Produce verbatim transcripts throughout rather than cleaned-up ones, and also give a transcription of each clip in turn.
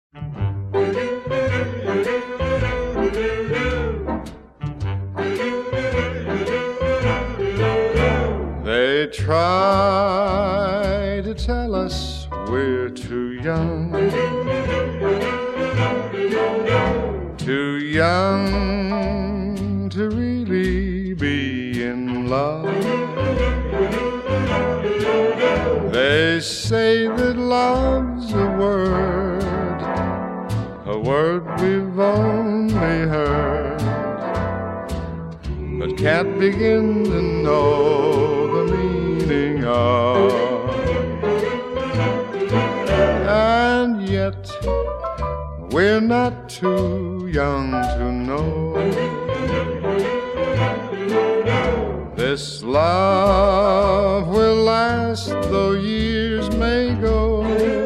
They try to tell us we're too young, too young to really be in love. They say that love's a word, a word we've only heard, but can't begin to know the meaning of. And yet we're not too young to know this love will last though years may go.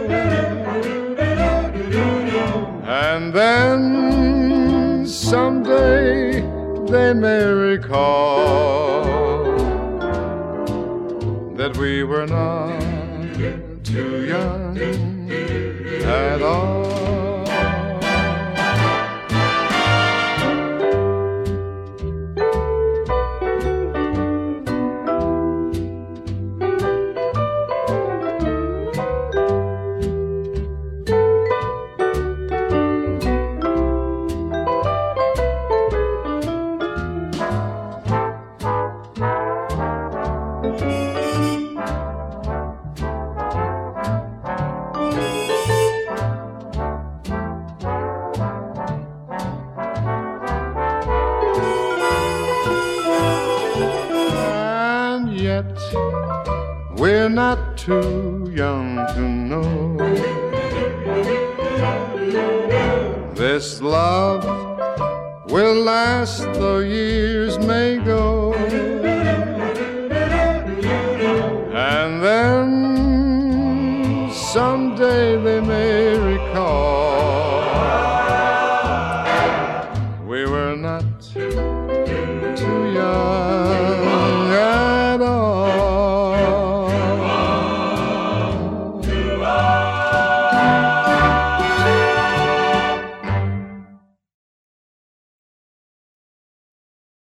And then someday they may recall that we were not too young at all. We're not too young to know this love will last though years may go. And then someday they may recall